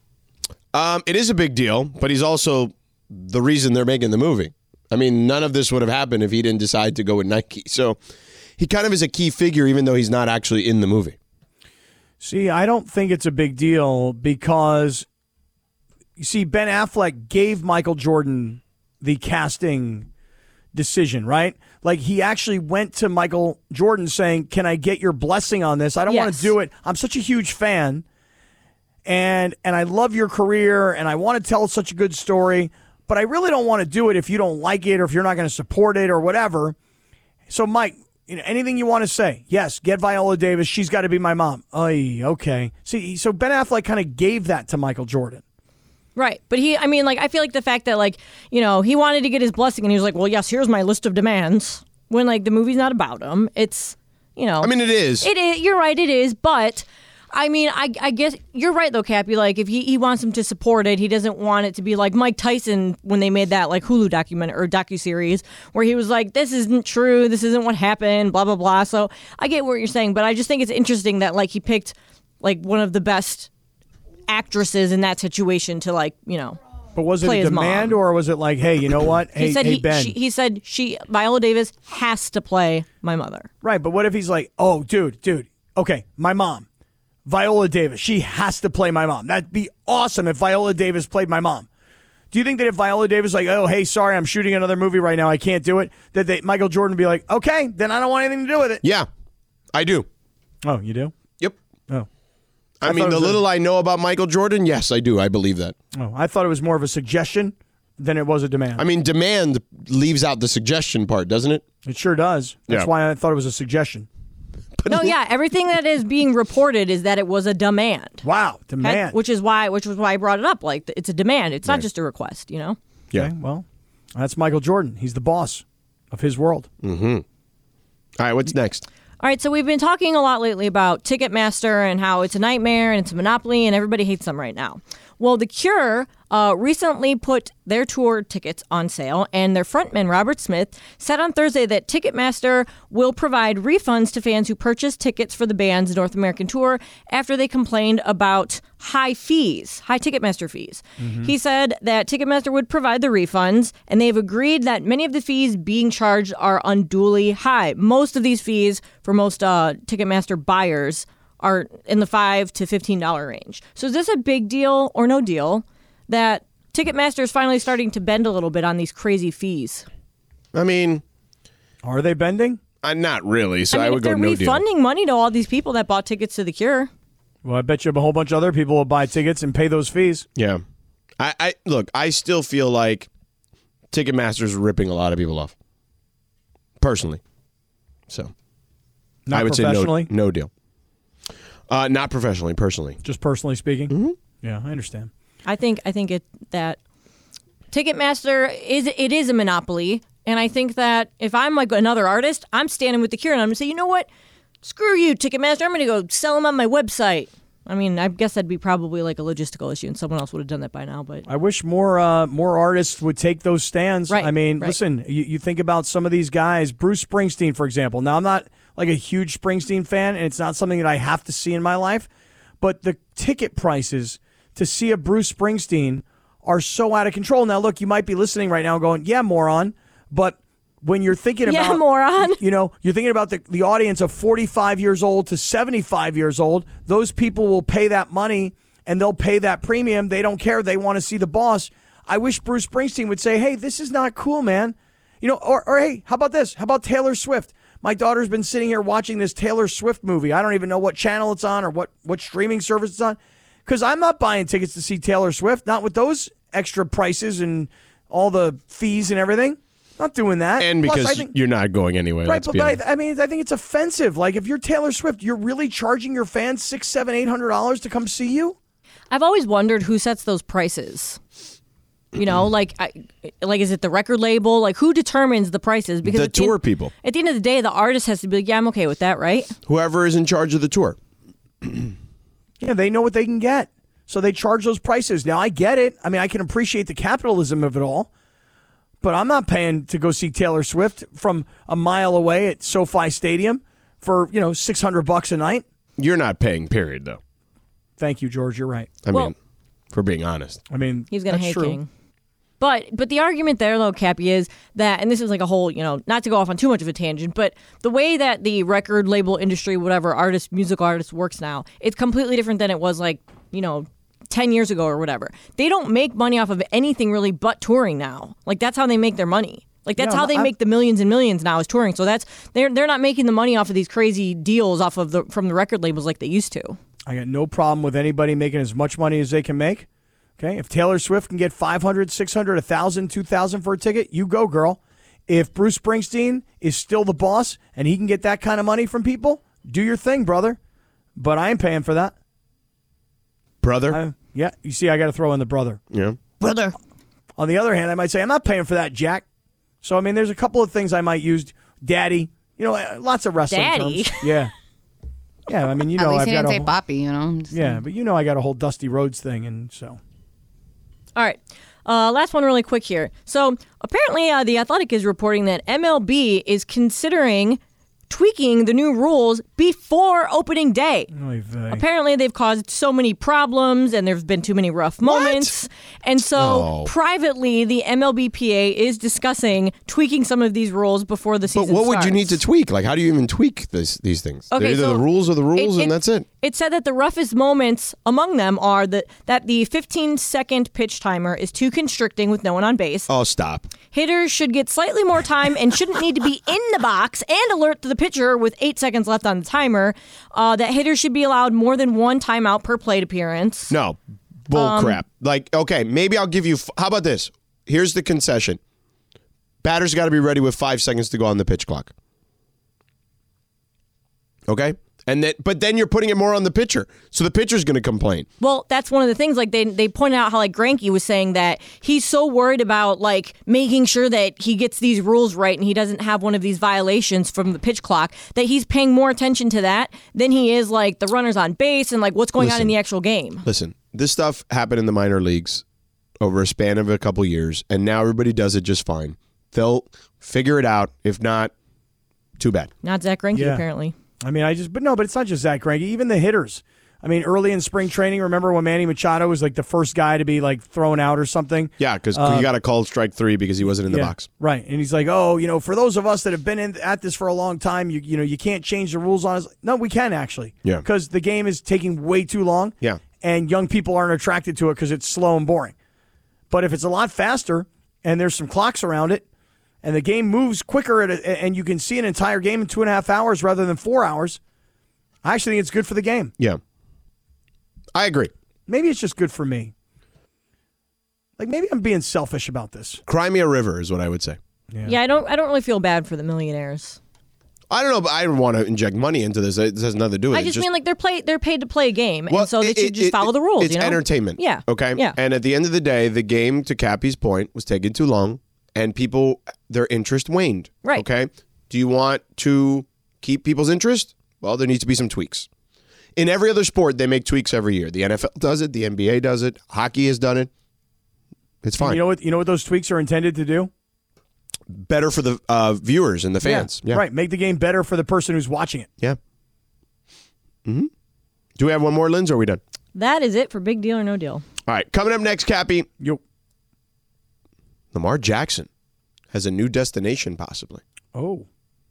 It is a big deal, but he's also the reason they're making the movie. I mean, none of this would have happened if he didn't decide to go with Nike. So he kind of is a key figure, even though he's not actually in the movie. See, I don't think it's a big deal because, you see, Ben Affleck gave Michael Jordan the casting decision, right? Like, he actually went to Michael Jordan saying, can I get your blessing on this? I don't want to do it. I'm such a huge fan, and I love your career, and I want to tell such a good story, but I really don't want to do it if you don't like it or if you're not going to support it or whatever. So, Mike, anything you want to say? Yes, get Viola Davis. She's got to be my mom. Oy, okay. See, so Ben Affleck kind of gave that to Michael Jordan. Right. But I feel like the fact that, he wanted to get his blessing and he was like, well, yes, here's my list of demands. When, the movie's not about him. It's, I mean, it is. It is. You're right, it is. But, I mean, I guess you're right, though, Cappy. Like, if he wants him to support it, he doesn't want it to be like Mike Tyson when they made that, Hulu documentary or docuseries where he was like, this isn't true, this isn't what happened, blah, blah, blah. So I get what you're saying, but I just think it's interesting that, he picked, one of the best actresses in that situation to, But was it play a his demand mom. or was it like, hey, you know what? He said Ben. he said Viola Davis has to play my mother. Right, but what if he's like, oh, dude, okay, my mom. Viola Davis, she has to play my mom. That'd be awesome if Viola Davis played my mom. Do you think that if Viola Davis like, oh, hey, sorry, I'm shooting another movie right now, I can't do it, that Michael Jordan would be like, okay, then I don't want anything to do with it? Yeah, I do. Oh, you do? Yep. Oh. I mean, the little I know about Michael Jordan, yes, I do. I believe that. Oh, I thought it was more of a suggestion than it was a demand. I mean, demand leaves out the suggestion part, doesn't it? It sure does. That's Yeah. why I thought it was a suggestion. No, yeah, everything that is being reported is that it was a demand. Wow, demand. Which was why I brought it up. Like, it's a demand. It's not just a request, you know? Yeah. Okay, well, that's Michael Jordan. He's the boss of his world. Mm-hmm. All right, what's next? All right, so we've been talking a lot lately about Ticketmaster and how it's a nightmare and it's a monopoly and everybody hates them right now. Well, The Cure recently put their tour tickets on sale, and their frontman, Robert Smith, said on Thursday that Ticketmaster will provide refunds to fans who purchased tickets for the band's North American tour after they complained about high Ticketmaster fees. Mm-hmm. He said that Ticketmaster would provide the refunds, and they've agreed that many of the fees being charged are unduly high. Most of these fees for most Ticketmaster buyers are in the $5 to $15 range. So is this a big deal or no deal that Ticketmaster is finally starting to bend a little bit on these crazy fees? I mean, are they bending? Not really. So I would go no deal. deal. They're refunding money to all these people that bought tickets to The Cure. Well, I bet you a whole bunch of other people will buy tickets and pay those fees. Yeah. I look, I still feel like Ticketmaster's ripping a lot of people off. Personally. So Not I would say no deal. Not professionally, personally. Just personally speaking? Mm-hmm. Yeah, I understand. I think that Ticketmaster is a monopoly, and I think that if I'm like another artist, I'm standing with The Cure, and I'm going to say, you know what? Screw you, Ticketmaster. I'm going to go sell them on my website. I mean, I guess that'd be probably like a logistical issue, and someone else would have done that by now. But I wish more artists would take those stands. Right, I mean, right. Listen, you think about some of these guys, Bruce Springsteen, for example. Now, I'm not like a huge Springsteen fan, and it's not something that I have to see in my life, but the ticket prices to see a Bruce Springsteen are so out of control. Now, look, you might be listening right now going, yeah, moron, but when you're thinking about, moron. You know, you're thinking about the audience of 45 years old to 75 years old. Those people will pay that money and they'll pay that premium. They don't care. They want to see the boss. I wish Bruce Springsteen would say, hey, this is not cool, man. You know, or hey, how about this? How about Taylor Swift? My daughter's been sitting here watching this Taylor Swift movie. I don't even know what channel it's on or what streaming service it's on, because I'm not buying tickets to see Taylor Swift, not with those extra prices and all the fees and everything. Not doing that. And Plus, because you're not going anyway. Right, but I think it's offensive. Like, if you're Taylor Swift, you're really charging your fans $600, $700, $800 to come see you? I've always wondered who sets those prices. You know, like is it the record label? Like, who determines the prices? Because the tour people. At the end of the day, the artist has to be like, yeah, I'm okay with that, right? Whoever is in charge of the tour. Yeah, they know what they can get. So they charge those prices. Now, I get it. I mean, I can appreciate the capitalism of it all. But I'm not paying to go see Taylor Swift from a mile away at SoFi Stadium for, $600 a night. You're not paying, period, though. Thank you, George. You're right. I mean, for being honest. I mean, he's going to hate true. King. But the argument there, though, Cappy, is that, and this is like a whole, not to go off on too much of a tangent, but the way that the record label industry, whatever, musical artist works now, it's completely different than it was like, 10 years ago or whatever. They don't make money off of anything really but touring now. Like, that's how they make their money. Like, that's how they make the millions and millions now is touring. So they're not making the money off of these crazy deals from the record labels like they used to. I got no problem with anybody making as much money as they can make. Okay, if Taylor Swift can get $500, $600, $1,000, $2,000 for a ticket, you go, girl. If Bruce Springsteen is still the boss and he can get that kind of money from people, do your thing, brother. But I ain't paying for that. Brother? Yeah, you see, I got to throw in the brother. Yeah. Brother. On the other hand, I might say, I'm not paying for that, Jack. So, I mean, there's a couple of things I might use. Daddy. Lots of wrestling Daddy? terms. Yeah. Yeah, I mean, At least I've he got didn't say Boppy, Yeah, but I got a whole Dusty Rhodes thing, and so. All right. Last one really quick here. So apparently The Athletic is reporting that MLB is considering tweaking the new rules before opening day. Apparently they've caused so many problems and there've been too many rough moments. And so privately, the MLBPA is discussing tweaking some of these rules before the season starts. But what would you need to tweak? Like, how do you even tweak these things? Okay, They're either the rules or the rules, and that's it. It said that the roughest moments among them are that the 15-second pitch timer is too constricting with no one on base. Oh, stop. Hitters should get slightly more time and shouldn't need to be in the box and alert to the pitcher with 8 seconds left on the timer. That hitters should be allowed more than one timeout per plate appearance. No. Bull crap. Like, okay, maybe I'll give you... How about this? Here's the concession. Batter's got to be ready with 5 seconds to go on the pitch clock. Okay? But then you're putting it more on the pitcher. So the pitcher's going to complain. Well, that's one of the things. Like they pointed out how like Greinke was saying that he's so worried about like making sure that he gets these rules right and he doesn't have one of these violations from the pitch clock, that he's paying more attention to that than he is like the runners on base and like what's going on in the actual game. Listen, this stuff happened in the minor leagues over a span of a couple years, and now everybody does it just fine. They'll figure it out. If not, too bad. Not Zach Greinke, apparently. I mean, but it's not just Zach Greinke. Even the hitters. I mean, early in spring training, remember when Manny Machado was like the first guy to be like thrown out or something? Yeah, because he got a called strike 3 because he wasn't in the box. Right. And he's like, for those of us that have been at this for a long time, you can't change the rules on us. No, we can actually. Yeah. Because the game is taking way too long. Yeah. And young people aren't attracted to it because it's slow and boring. But if it's a lot faster and there's some clocks around it and the game moves quicker and you can see an entire game in 2.5 hours rather than 4 hours, I actually think it's good for the game. Yeah. I agree. Maybe it's just good for me. Like maybe I'm being selfish about this. Cry me a river is what I would say. Yeah, I don't really feel bad for the millionaires. I don't know, but I don't want to inject money into this. It has nothing to do with it. I just mean like they're paid to play a game, and so they should just follow the rules. It's entertainment. Yeah. Okay. Yeah. And at the end of the day, the game, to Cappy's point, was taking too long, and people, their interest waned. Right. Okay. Do you want to keep people's interest? Well, there needs to be some tweaks. In every other sport, they make tweaks every year. The NFL does it. The NBA does it. Hockey has done it. It's fine. You know what those tweaks are intended to do? Better for the viewers and the fans. Yeah. Right. Make the game better for the person who's watching it. Yeah. Mm-hmm. Do we have one more, Linz, or are we done? That is it for Big Deal or No Deal. All right. Coming up next, Cappy. Yo. Lamar Jackson has a new destination, possibly. Oh.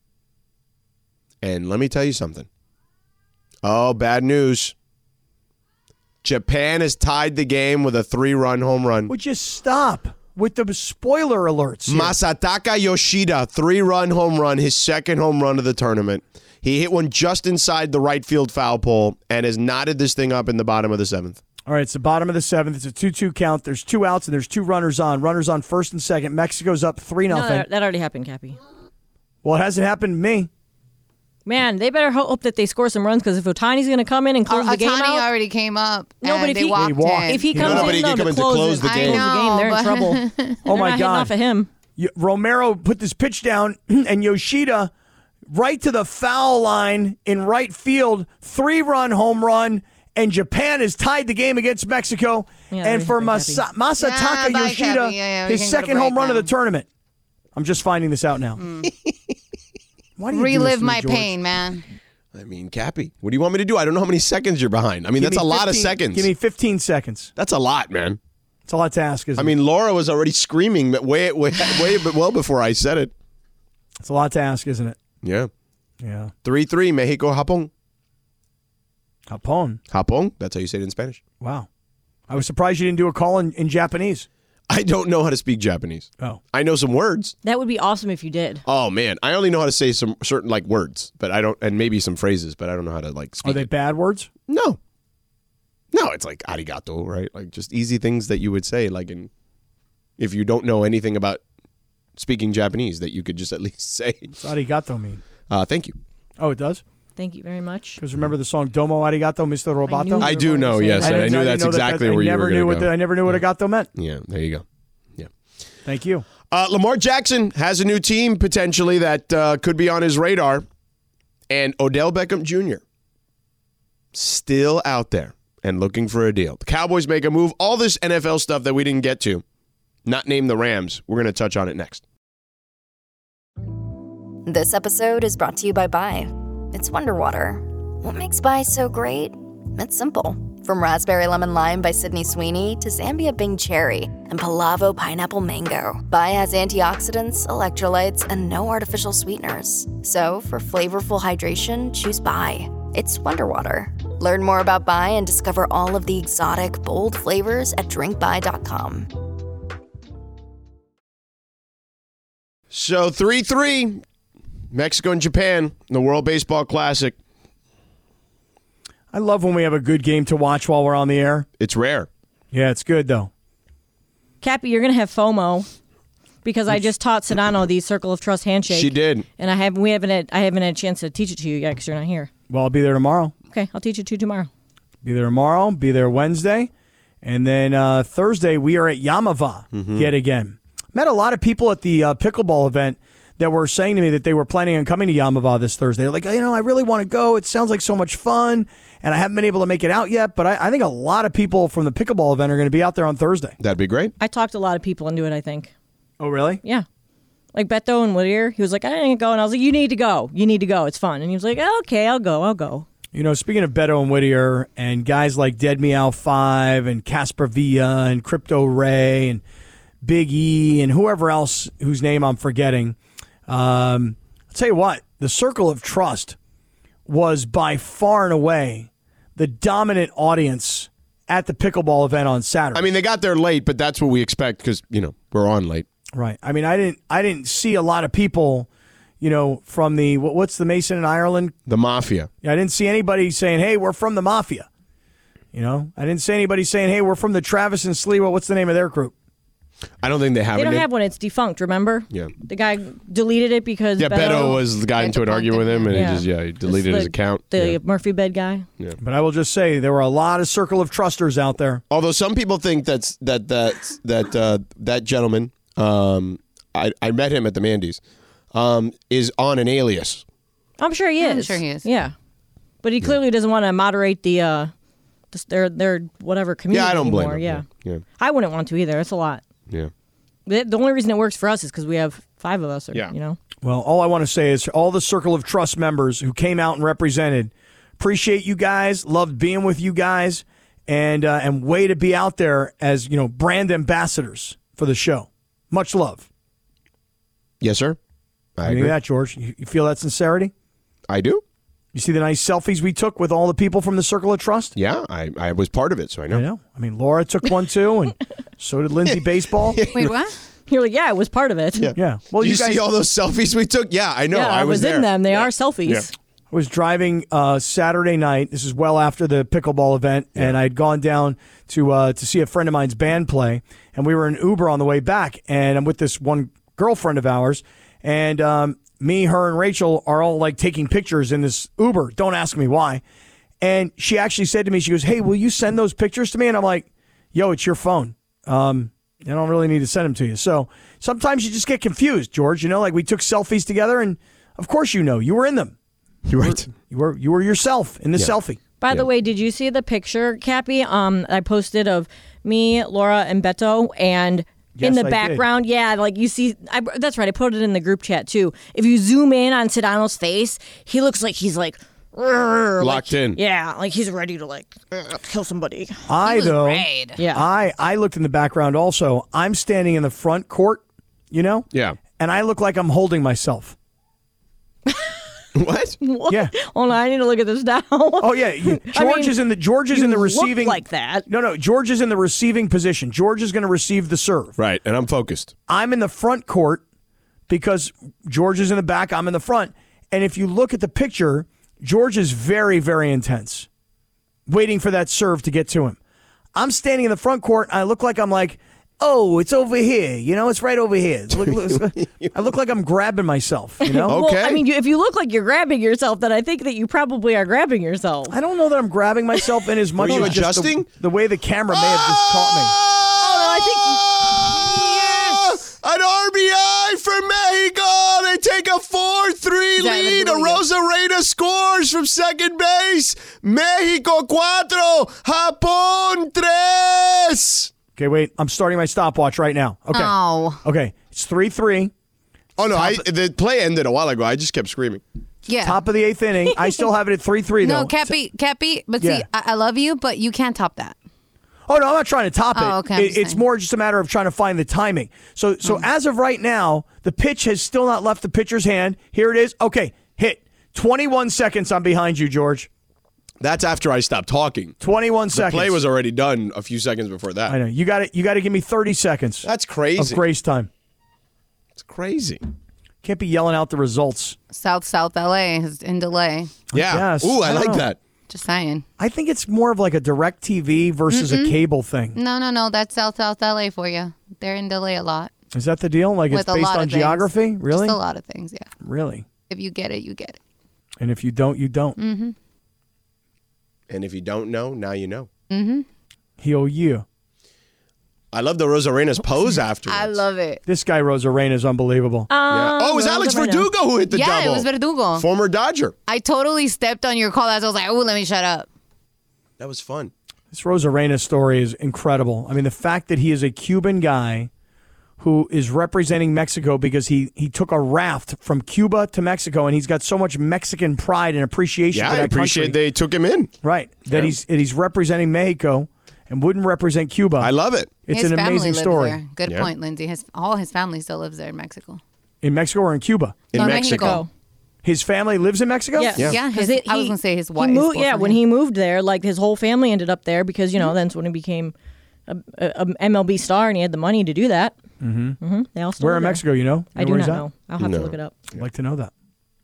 And let me tell you something. Oh, bad news. Japan has tied the game with a 3-run home run. Would you stop with the spoiler alerts here? Masataka Yoshida, 3-run home run, his second home run of the tournament. He hit one just inside the right field foul pole and has knotted this thing up in the bottom of the 7th. All right, it's the bottom of the 7th. It's a 2-2 count. There's 2 outs and there's 2 runners on. Runners on first and second. Mexico's up 3-0. No, that already happened, Cappy. Well, it hasn't happened to me. Man, they better hope that they score some runs because if Otani's going to come in and close the game out. Otani already came up. No, but if they walked in. If he comes in, to close the game, they're in trouble. Oh my God! Off of him. Romero put this pitch down, and Yoshida right to the foul line in right field, 3-run home run, and Japan has tied the game against Mexico. Yeah, and for Masataka Yoshida, his second home run of the tournament. I'm just finding this out now. Why do you relive do my George? pain, man? I mean, Cappy, what do you want me to do? I don't know how many seconds you're behind. I mean, that's a lot of seconds. Give me 15 seconds. That's a lot, man. It's a lot to ask, isn't it? I mean, Laura was already screaming well before I said it. It's a lot to ask, isn't it? Yeah. Yeah. 3-3, Mexico, Japón. Japón. Japón, that's how you say it in Spanish. Wow. I was surprised you didn't do a call in Japanese. I don't know how to speak Japanese. Oh. I know some words. That would be awesome if you did. Oh, man. I only know how to say some certain, like, words, but I don't, and maybe some phrases, but I don't know how to, like, speak. Are they bad words? No. No, it's like arigato, right? Like, just easy things that you would say, like, if you don't know anything about speaking Japanese, that you could just at least say. What's arigato mean? Thank you. Oh, it does? Thank you very much. Because remember the song Domo Arigato, Mr. Roboto? I do know, yes. And I knew that's exactly where you were going to go. I never knew what arigato meant. Yeah, there you go. Yeah. Thank you. Lamar Jackson has a new team potentially that could be on his radar. And Odell Beckham Jr. still out there and looking for a deal. The Cowboys make a move. All this NFL stuff that we didn't get to, not named the Rams, we're going to touch on it next. This episode is brought to you by Bai. It's Wonder Water. What makes Bai so great? It's simple. From Raspberry Lemon Lime by Sydney Sweeney to Zambia Bing Cherry and Palavo Pineapple Mango, Bai has antioxidants, electrolytes, and no artificial sweeteners. So for flavorful hydration, choose Bai. It's Wonder Water. Learn more about Bai and discover all of the exotic, bold flavors at drinkbai.com. So 3-3. Mexico and Japan in the World Baseball Classic. I love when we have a good game to watch while we're on the air. It's rare. Yeah, it's good, though. Cappy, you're going to have FOMO because I just taught Sedano the Circle of Trust handshake. She did. And I haven't had a chance to teach it to you yet because you're not here. Well, I'll be there tomorrow. Okay, I'll teach you 2 tomorrow. Be there tomorrow. Be there Wednesday. And then Thursday, we are at Yamava yet again. Met a lot of people at the pickleball event that were saying to me that they were planning on coming to Yamava this Thursday. They're like, I really want to go. It sounds like so much fun. And I haven't been able to make it out yet. But I think a lot of people from the pickleball event are going to be out there on Thursday. That'd be great. I talked a lot of people into it, I think. Oh, really? Yeah. Like Beto and Whittier. He was like, I didn't go. And I was like, you need to go. You need to go. It's fun. And he was like, okay, I'll go. You know, speaking of Beto and Whittier and guys like Dead Meow 5 and Casper Villa and Crypto Ray and Big E and whoever else whose name I'm forgetting, I'll tell you what, the Circle of Trust was by far and away the dominant audience at the pickleball event on Saturday. I mean, they got there late, but that's what we expect because, we're on late. Right. I mean, I didn't see a lot of people, from the, what's the Mason in Ireland? The Mafia. Yeah, I didn't see anybody saying, hey, we're from the Mafia. I didn't see anybody saying, hey, we're from the Travis and Sliwa. What's the name of their group? I don't think they have it. They don't have one. It's defunct, remember? Yeah. The guy deleted it because Beto was the guy into an argument with him, and he deleted his account. The Murphy bed guy. Yeah. But I will just say there were a lot of Circle of Trusters out there. Although some people think that gentleman, I met him at the Mandy's, is on an alias. I'm sure he is. I'm sure he is. Yeah. But he clearly doesn't want to moderate their whatever community Yeah, I don't blame anymore. him. Yeah. I wouldn't want to either. It's a lot. Yeah. The only reason it works for us is because we have 5 of us. Well, all I want to say is all the Circle of Trust members who came out and represented, appreciate you guys, loved being with you guys, and way to be out there as, brand ambassadors for the show. Much love. Yes, sir. I think agree. that, George. You feel that sincerity? I do. You see the nice selfies we took with all the people from the Circle of Trust? Yeah, I was part of it, so I know. I know. I mean, Laura took one too, and so did Lindsay Baseball. Wait, what? You're like, yeah, I was part of it. Yeah. Well, Did you guys see all those selfies we took? Yeah, I know. Yeah, I was there. in them. They are selfies. Yeah. I was driving Saturday night. This is well after the pickleball event, and I'd gone down to see a friend of mine's band play, and we were in Uber on the way back, and I'm with this one girlfriend of ours, and me, her, and Rachel are all like taking pictures in this Uber. Don't ask me why. And she actually said to me, she goes, hey, will you send those pictures to me? And I'm like, yo, it's your phone. I don't really need to send them to you. So sometimes you just get confused, George. Like we took selfies together, and of course you were in them. You're right. You were yourself in the selfie. By the way, did you see the picture, Cappy? I posted of me, Laura, and Beto, and in the background, like you see, that's right. I put it in the group chat too. If you zoom in on Sedano's face, he looks like he's like locked in. Yeah, like he's ready to kill somebody. I looked in the background also. I'm standing in the front court, Yeah. and I look like I'm holding myself. What? Yeah. Hold on, I need to look at this now. Oh yeah, George is in the receiving like that. No, George is in the receiving position. George is going to receive the serve. Right, and I'm focused. I'm in the front court because George is in the back. I'm in the front, and if you look at the picture, George is very, very intense, waiting for that serve to get to him. I'm standing in the front court. And I look like I'm like, oh, it's over here. It's right over here. I look like I'm grabbing myself. Okay. Well, I mean, if you look like you're grabbing yourself, then I think that you probably are grabbing yourself. I don't know that I'm grabbing myself in as much Were you as just adjusting? the way the camera may have just caught me. Oh, no, I think... Yes! An RBI for Mexico. They take a 4-3 lead. Rosarena scores from second base. Mexico 4, Japón 3. Okay, wait. I'm starting my stopwatch right now. Okay. Oh. Okay. It's 3-3. Oh, no. The play ended a while ago. I just kept screaming. Yeah. Top of the 8th inning. I still have it at 3-3, though. No, Cappy, but Yeah. see, I love you, but you can't top that. Oh, no, I'm not trying to top it. Oh, okay, I'm just It's saying. more just a matter of trying to find the timing. So as of right now, the pitch has still not left the pitcher's hand. Here it is. Okay, hit. 21 seconds. I'm behind you, George. That's after I stopped talking. 21 The seconds. play was already done a few seconds before that. I know. You got to give me 30 seconds. That's crazy. Of grace time. It's crazy. Can't be yelling out the results. South LA is in delay. Yeah. Yes. Ooh, I I like don't know. that. Just saying. I think it's more of like a direct TV versus a cable thing. No. That's South LA for you. They're in delay a lot. Is that the deal? Like With it's a based lot on of things. geography? Really? Just a lot of things, yeah. Really? If you get it, you get it. And if you don't, you don't. Mm-hmm. And if you don't know, now you know. Mm-hmm. He'll you. I love the Rosarena's pose afterwards. I love it. This guy, Rosarena, is unbelievable. Yeah. Oh, it was Alex Verdugo who hit the double. Yeah, it was Verdugo. Former Dodger. I totally stepped on your call as I was like, oh, let me shut up. That was fun. This Rosarena story is incredible. I mean, the fact that he is a Cuban guy who is representing Mexico because he took a raft from Cuba to Mexico, and he's got so much Mexican pride and appreciation Yeah, for that I appreciate country. they took him in. Right. That he's representing Mexico and wouldn't represent Cuba. I love it. It's His an family amazing lives story. there. Good point, Lindsay. All his family still lives there in Mexico. In Mexico or in Cuba? In Mexico. His family lives in Mexico? Yes. Yeah, I was going to say his wife. When he moved there, like his whole family ended up there because, that's when he became a MLB star and he had the money to do that. Mm-hmm. Mm-hmm. They all still Where live in there. Mexico, you know? I do not know. I'll have to look it up. I'd like to know that.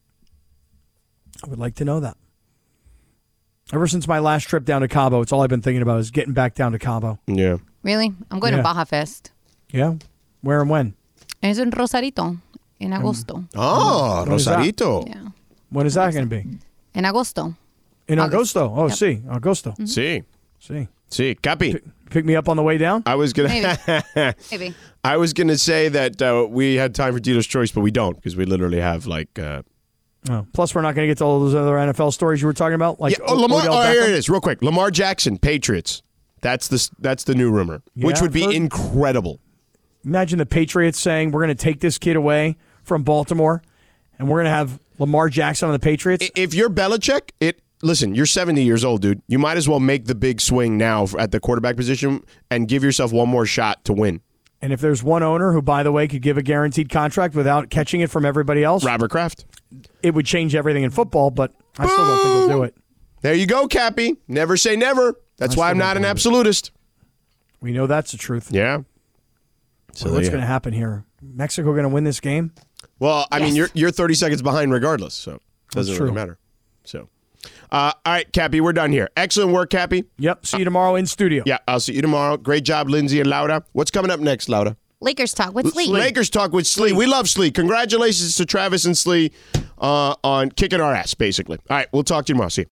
I would like to know that. Ever since my last trip down to Cabo, it's all I've been thinking about is getting back down to Cabo. Yeah. Really? I'm going to Baja Fest. Yeah? Where and when? It's in Rosarito in Agosto. Oh, When is that? Rosarito. Yeah. When is that going to be? In Agosto. In August. Agosto. Oh, Yep. see. Agosto. Sí. See. Sí. Capi. Pick me up on the way down? I was going to... Maybe. I was going to say that we had time for Tito's Choice, but we don't because we literally have Oh. Plus, we're not going to get to all those other NFL stories you were talking about. Like Lamar. Odell Oh, Beckham. here it is, real quick. Lamar Jackson, Patriots. That's the new rumor, which Yeah, would be I've heard- incredible. Imagine the Patriots saying, we're going to take this kid away from Baltimore, and we're going to have Lamar Jackson on the Patriots. If you're Belichick, listen, you're 70 years old, dude. You might as well make the big swing now at the quarterback position and give yourself one more shot to win. And if there's one owner who, by the way, could give a guaranteed contract without catching it from everybody else, Robert Kraft. It would change everything in football, but I still don't think he'll do it. There you go, Cappy. Never say never. That's why I'm not an absolutist. We know that's the truth. Yeah. So what's going to happen here? Mexico going to win this game? Well, I mean, you're 30 seconds behind regardless, so it doesn't That's really true. matter. So, all right, Cappy, we're done here. Excellent work, Cappy. Yep. See you tomorrow in studio. Yeah, I'll see you tomorrow. Great job, Lindsay and Laura. What's coming up next, Laura? Lakers talk with Slee. Lakers talk with Slee. We love Slee. Congratulations to Travis and Slee on kicking our ass, basically. All right, we'll talk to you tomorrow. See you.